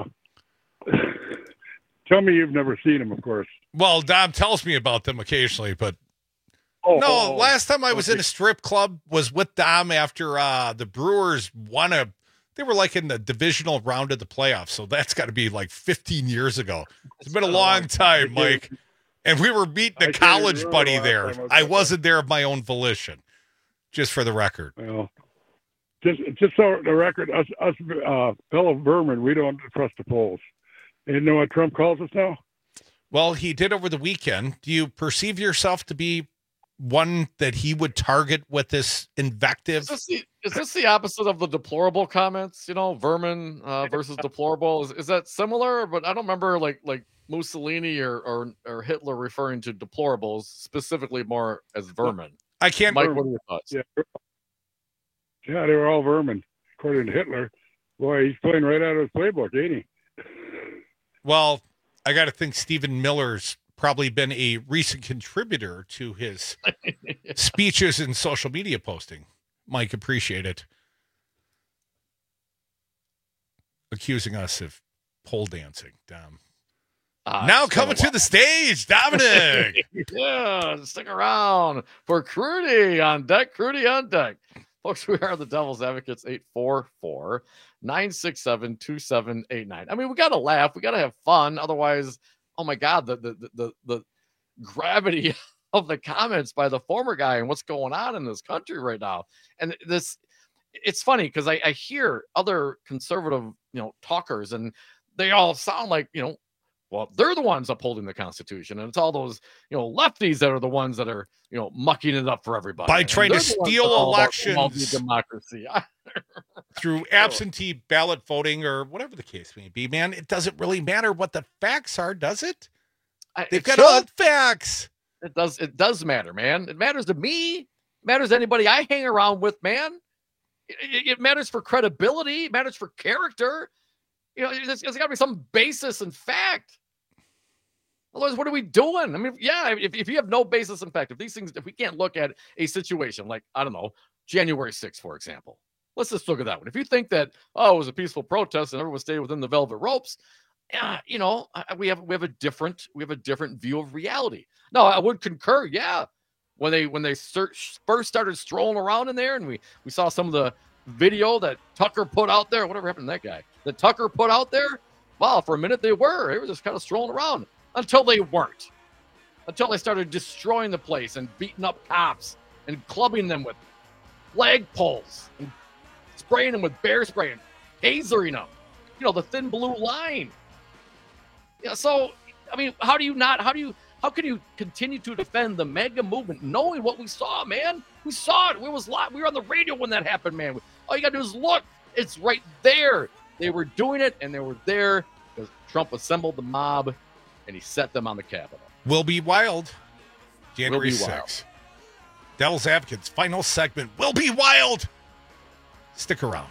Tell me you've never seen them, of course. Well, Dom tells me about them occasionally, but last time I was in a strip club was with Dom after the Brewers won they were like in the divisional round of the playoffs. So that's got to be like 15 years ago. It's been a long time, Mike. And we were meeting a college buddy there. I wasn't there of my own volition, just for the record. Well, just so the record, us fellow vermin, we don't trust the polls. And you know what Trump calls us now? Well, he did over the weekend. Do you perceive yourself to be one that he would target with this invective? Is this the opposite of the deplorable comments? You know, vermin versus deplorable. Is that similar? But I don't remember like Mussolini or Hitler referring to deplorables specifically more as vermin. I can't. Mike, what are your thoughts? Yeah, they were all vermin, according to Hitler. Boy, he's playing right out of his playbook, ain't he? Well, I got to think Stephen Miller's probably been a recent contributor to his speeches and social media posting. Mike, appreciate it. Accusing us of pole dancing, Dom. Now coming to the stage, Dominic. Yeah, stick around for Crudy on deck. Crudy on deck. Folks, we are the Devil's Advocates, 844-967-2789. I mean, we got to laugh. We got to have fun. Otherwise, oh my God, the gravity of the comments by the former guy and what's going on in this country right now. And it's funny because I hear other conservative, talkers, and they all sound like, well, they're the ones upholding the Constitution, and it's all those, lefties that are the ones that are, mucking it up for everybody by trying to steal elections, democracy through absentee ballot voting or whatever the case may be. Man, it doesn't really matter what the facts are, does it? They've got old facts. It does matter, man. It matters to me. It matters to anybody I hang around with, man. It matters for credibility. It matters for character. There's got to be some basis in fact. Otherwise, what are we doing? I mean, yeah, if you have no basis in fact, if we can't look at a situation like, I don't know, January 6th, for example, let's just look at that one. If you think that, it was a peaceful protest and everyone stayed within the velvet ropes, we have a different view of reality. No, I would concur. Yeah. When they first started strolling around in there and we saw some of the video that Tucker put out there, whatever happened to that guy that Tucker put out there. Wow, for a minute they were just kind of strolling around until they weren't, until they started destroying the place and beating up cops and clubbing them with flag poles and spraying them with bear spray and tasering them, the thin blue line. Yeah. So, I mean, how can you continue to defend the MAGA movement knowing what we saw, man? We saw it. We were on the radio when that happened, man. All you got to do is look. It's right there. They were doing it, and they were there because Trump assembled the mob, and he set them on the Capitol. Will be wild. January 6th. Devil's Advocates, final segment. Will be wild. Stick around.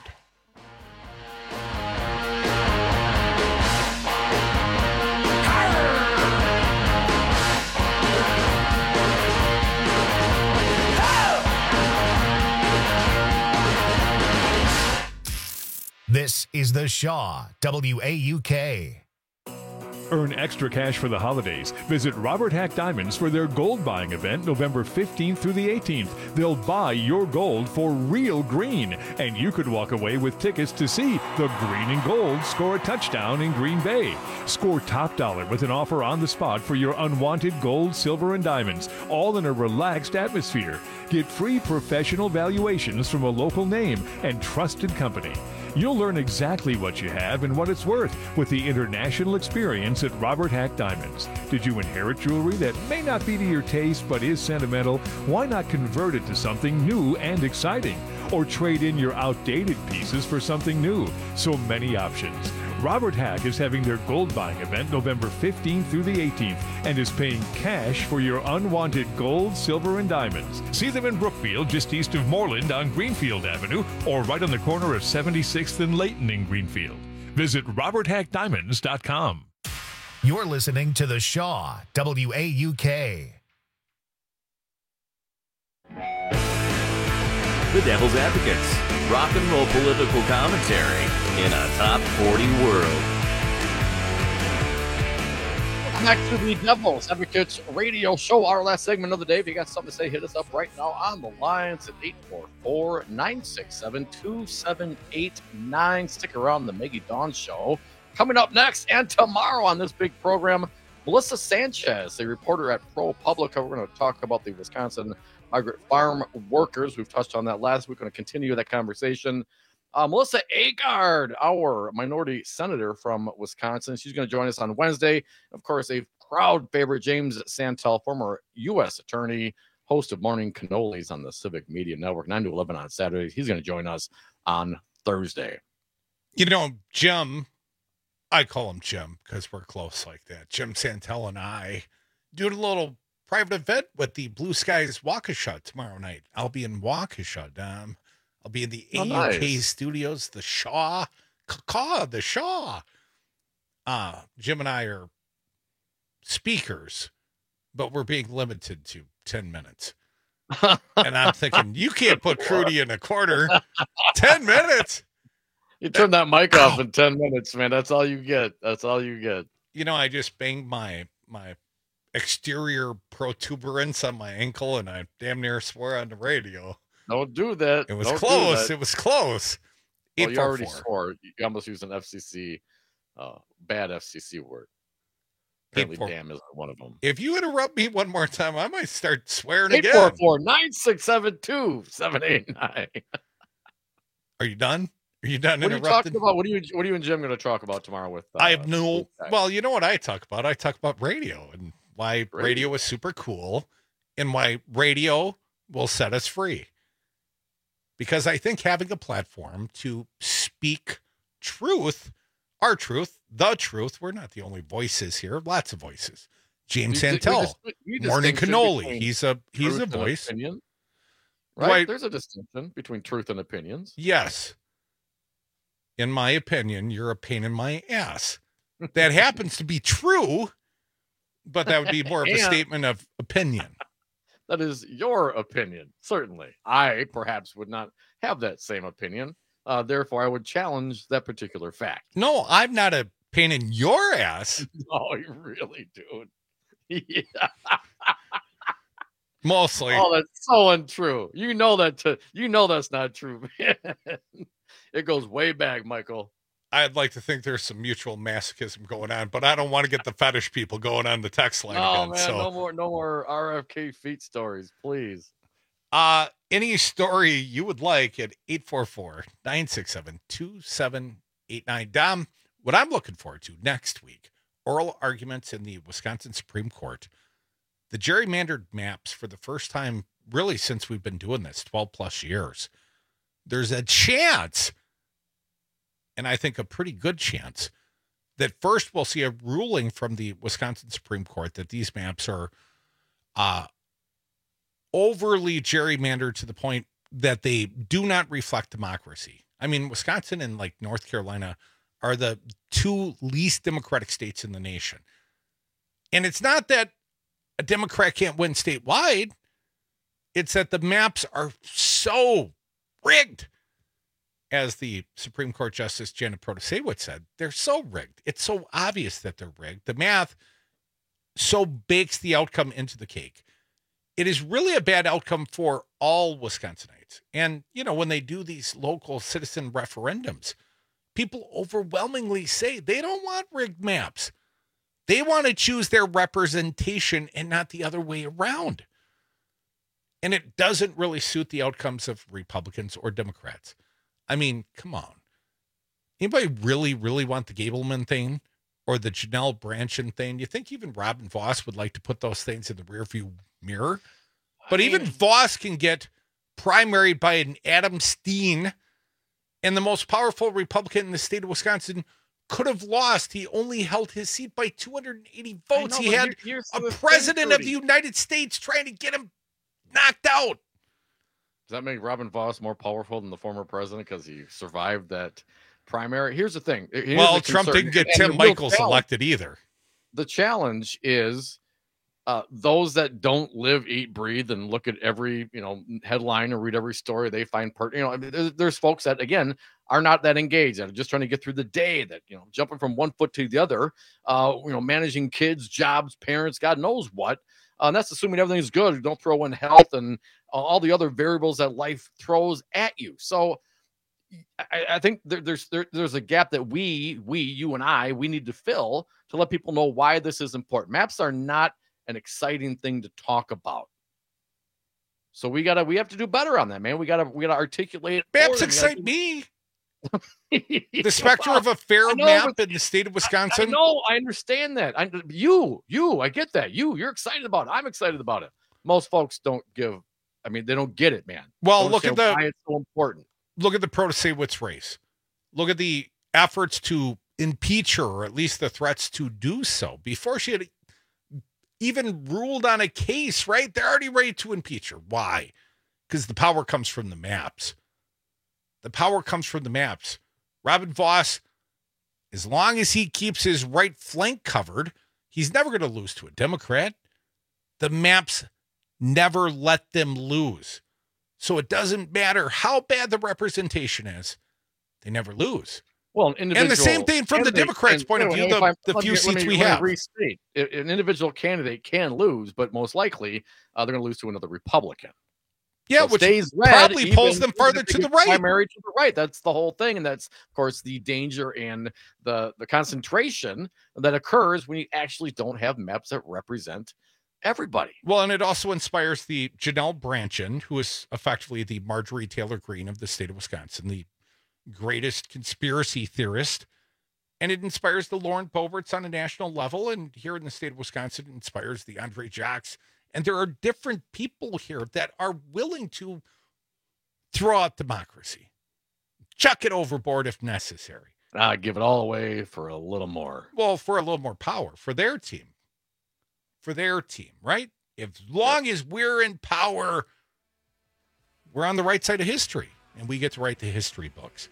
This is the Shaw, WAUK. Earn extra cash for the holidays. Visit Robert Hack Diamonds for their gold buying event November 15th through the 18th. They'll buy your gold for real green, and you could walk away with tickets to see the Green and Gold score a touchdown in Green Bay. Score top dollar with an offer on the spot for your unwanted gold, silver, and diamonds, all in a relaxed atmosphere. Get free professional valuations from a local name and trusted company. You'll learn exactly what you have and what it's worth with the international experience at Robert Hack Diamonds. Did you inherit jewelry that may not be to your taste but is sentimental? Why not convert it to something new and exciting? Or trade in your outdated pieces for something new? So many options. Robert Hack is having their gold buying event November 15th through the 18th and is paying cash for your unwanted gold, silver, and diamonds. See them in Brookfield, just east of Moreland on Greenfield Avenue, or right on the corner of 76th and Layton in Greenfield. Visit roberthackdiamonds.com. You're listening to The Shaw, WAUK. The Devil's Advocates. Rock and roll political commentary in a top 40 world. Welcome back to the Devil's Advocates radio show. Our last segment of the day. If you got something to say, hit us up right now on the lines at 844-967-2789. Stick around, the Maggie Dawn Show. Coming up next and tomorrow on this big program, Melissa Sanchez, a reporter at ProPublica. We're going to talk about the Wisconsin migrant farm workers. We've touched on that last week. We're going to continue that conversation. Melissa Agard, our minority senator from Wisconsin, she's going to join us on Wednesday. Of course, a proud favorite, James Santel, former U.S. attorney, host of Morning Cannolis on the Civic Media Network, 9 to 11 on Saturday. He's going to join us on Thursday. You know, Jim, I call him Jim because we're close like that. Jim Santel and I doing a little private event with the Blue Skies Waukesha tomorrow night. I'll be in Waukesha. I'll be in the AUK studios, the Shaw. The Shaw. Jim and I are speakers, but we're being limited to 10 minutes. And I'm thinking, you can't put Crudy in a corner. 10 minutes. You turn that mic off in 10 minutes, man. That's all you get. That's all you get. You know, I just banged my exterior protuberance on my ankle, and I damn near swore on the radio. Don't do that. It was close. It was close. Well, you already swore. You almost used an FCC, bad FCC word. Apparently, damn isn't one of them. If you interrupt me one more time, I might start swearing again. 844-967-2789. Are you done? Are you done? What are you talking about? What are you and Jim going to talk about tomorrow with? I have no. Well, you know what I talk about? I talk about radio and why radio is super cool, and why radio will set us free. Because I think having a platform to speak truth, our truth, the truth. We're not the only voices here. Lots of voices. James Santel, Morning Cannoli. He's a voice. Opinion, right? There's a distinction between truth and opinions. Yes. In my opinion, you're a pain in my ass. That happens to be true, but that would be more of a statement of opinion. That is your opinion, certainly. I perhaps would not have that same opinion. Therefore, I would challenge that particular fact. No, I'm not a pain in your ass. Oh, you really do. Yeah. Mostly. Oh, that's so untrue. You know that's not true, man. It goes way back, Michael. I'd like to think there's some mutual masochism going on, but I don't want to get the fetish people going on the text line again. Man, so. no more RFK feet stories, please. Any story you would like at 844-967-2789. Dom, what I'm looking forward to next week, oral arguments in the Wisconsin Supreme Court. The gerrymandered maps for the first time, really, since we've been doing this 12 plus years. There's a chance, and I think a pretty good chance, that first we'll see a ruling from the Wisconsin Supreme Court that these maps are overly gerrymandered to the point that they do not reflect democracy. I mean, Wisconsin and like North Carolina are the two least democratic states in the nation. And it's not that a Democrat can't win statewide. It's that the maps are so rigged. as the Supreme Court Justice Janet Protasewicz said, they're so rigged. It's so obvious that they're rigged. The math so bakes the outcome into the cake. It is really a bad outcome for all Wisconsinites. And, when they do these local citizen referendums, people overwhelmingly say they don't want rigged maps. They want to choose their representation and not the other way around. And it doesn't really suit the outcomes of Republicans or Democrats. I mean, come on. Anybody really, really want the Gableman thing or the Janelle Brandtjen thing? You think even Robin Vos would like to put those things in the rearview mirror? But even Vos can get primaried by an Adam Steen, and the most powerful Republican in the state of Wisconsin could have lost. He only held his seat by 280 votes. He had a president of the United States trying to get him knocked out. Does that make Robin Vos more powerful than the former president because he survived that primary? Here's the thing. Trump didn't get Tim Michaels elected either. The challenge is those that don't live, eat, breathe, and look at every headline or read every story they find there's folks that again are not that engaged, that are just trying to get through the day, that jumping from one foot to the other, managing kids, jobs, parents, God knows what. And that's assuming everything's good. Don't throw in health and all the other variables that life throws at you. So I think there's a gap that you and I need to fill to let people know why this is important. Maps are not an exciting thing to talk about. So we have to do better on that, man. We gotta articulate it. Maps excite me. The specter of a fair map in the state of Wisconsin. I understand that. I get that. You're excited about it. I'm excited about it. Most folks don't they don't get it, man. Well, look at why it's so important. Look at the Protasewicz race. Look at the efforts to impeach her, or at least the threats to do so, before she had even ruled on a case, right? They're already ready to impeach her. Why? Because the power comes from the maps. The power comes from the maps. Robin Vos, as long as he keeps his right flank covered, he's never going to lose to a Democrat. The maps never let them lose. So it doesn't matter how bad the representation is. They never lose. Well, and the same thing from the Democrats' point of view, the few seats we have. Restate. An individual candidate can lose, but most likely they're going to lose to another Republican. Yeah, so which probably pulls them further to the right. Primary to the right. That's the whole thing. And that's, of course, the danger and the concentration that occurs when you actually don't have maps that represent everybody. Well, and it also inspires the Janelle Brandtjen, who is effectively the Marjorie Taylor Greene of the state of Wisconsin, the greatest conspiracy theorist. And it inspires the Lauren Boeberts on a national level. And here in the state of Wisconsin, it inspires the Andre Jacques. And there are different people here that are willing to throw out democracy, chuck it overboard if necessary. Give it all away for a little more. Well, for a little more power, for their team. For their team, right? As long as we're in power, we're on the right side of history, and we get to write the history books.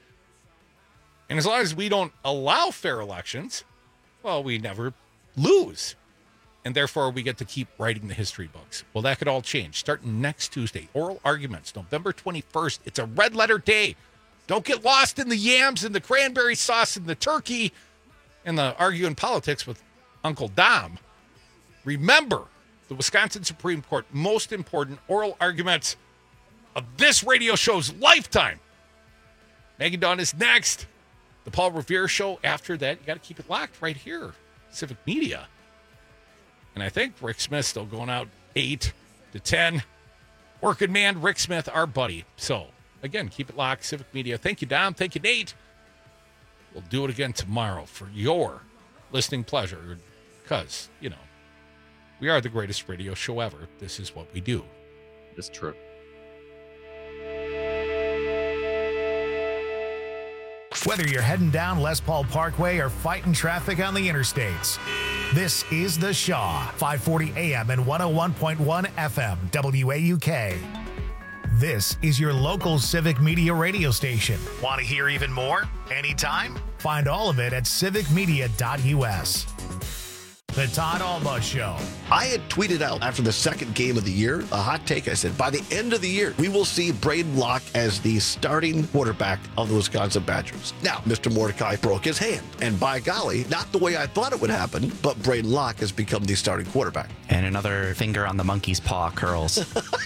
And as long as we don't allow fair elections, well, we never lose. And therefore, we get to keep writing the history books. Well, that could all change. Starting next Tuesday, oral arguments, November 21st. It's a red letter day. Don't get lost in the yams and the cranberry sauce and the turkey and the arguing politics with Uncle Dom. Remember, the Wisconsin Supreme Court, most important oral arguments of this radio show's lifetime. Maggie Dawn is next. The Paul Revere Show after that. You got to keep it locked right here. Civic Media. And I think Rick Smith's still going out 8 to 10. Working man, Rick Smith, our buddy. So, again, keep it locked. Civic Media. Thank you, Dom. Thank you, Nate. We'll do it again tomorrow for your listening pleasure. Because, we are the greatest radio show ever. This is what we do. It's true. Whether you're heading down Les Paul Parkway or fighting traffic on the interstates, this is The Shaw, 540 AM and 101.1 FM, WAUK. This is your local Civic Media radio station. Want to hear even more? Anytime? Find all of it at civicmedia.us. The Todd Alba Show. I had tweeted out after the second game of the year, a hot take. I said, by the end of the year, we will see Braden Locke as the starting quarterback of the Wisconsin Badgers. Now, Mr. Mordecai broke his hand. And by golly, not the way I thought it would happen, but Braden Locke has become the starting quarterback. And another finger on the monkey's paw curls.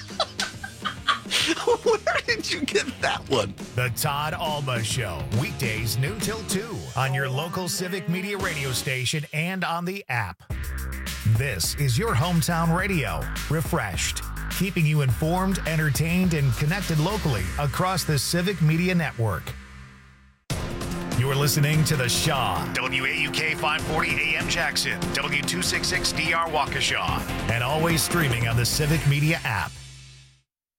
Where did you get that one? The Todd Alba Show. Weekdays noon till 2 on your local Civic Media radio station and on the app. This is your hometown radio. Refreshed. Keeping you informed, entertained, and connected locally across the Civic Media Network. You're listening to The Shaw, WAUK 540 AM Jackson, W266DR Waukesha, and always streaming on the Civic Media app.